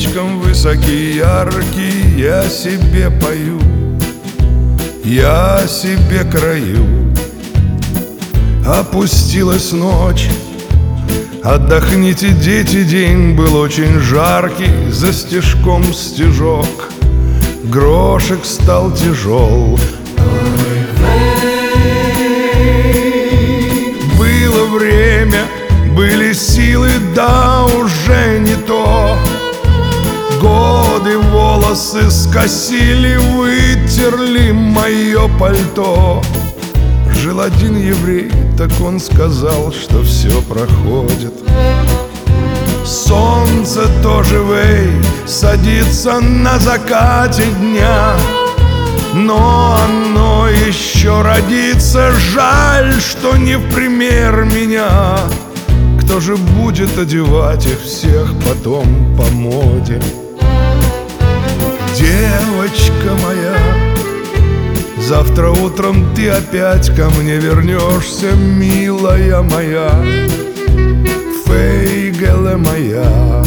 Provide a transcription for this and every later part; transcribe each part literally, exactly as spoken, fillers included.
местечком высокий, яркий, я себе пою, я себе краю. Опустилась ночь, отдохните, дети, день был очень жаркий. За стежком стежок, грошек стал тяжел. Было время, были силы, да уже не то. Годы волосы скосили, вытерли мое пальто. Жил один еврей, так он сказал, что все проходит. Солнце тоже, вей, садится на закате дня, но оно еще родится. Жаль, что не в пример меня. Кто же будет одевать их всех потом по моде? Девочка моя, завтра утром ты опять ко мне вернешься, милая моя, фейгеле моя,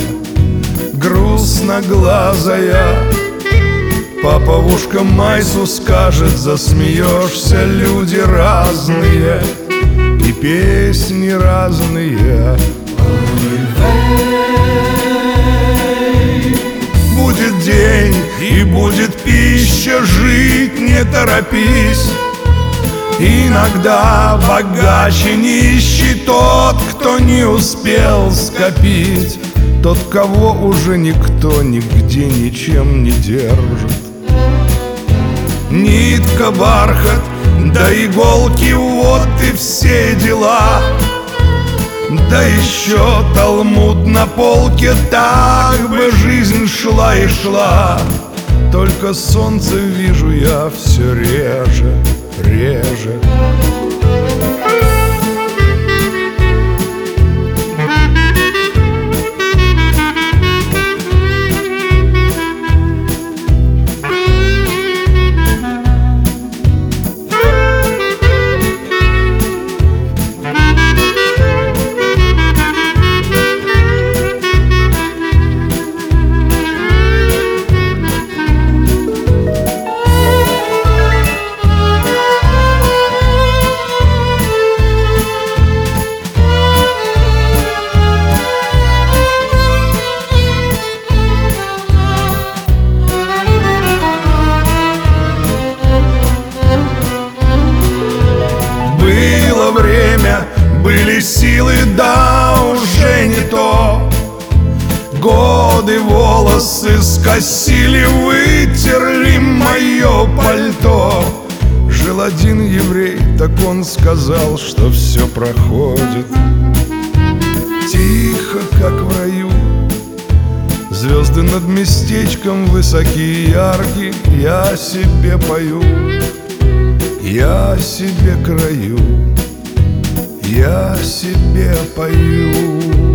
грустноглазая. Папа в ушко Майсу скажет, засмеешься. Люди разные и песни разные. Будет день и будет пища, жить не торопись. Иногда богаче нищий тот, кто не успел скопить, тот, кого уже никто нигде ничем не держит. Нитка, бархат, да иголки, вот и все дела. Да еще талмуд на полке, так бы жизнь шла и шла. Только солнце вижу я все реже, реже. Было время, были силы, да уже не то. Годы волосы скосили, вытерли мое пальто. Жил один еврей, так он сказал, что все проходит. Тихо, как в раю, звезды над местечком высокие, яркие, я себе пою, я себе краю, я себе пою.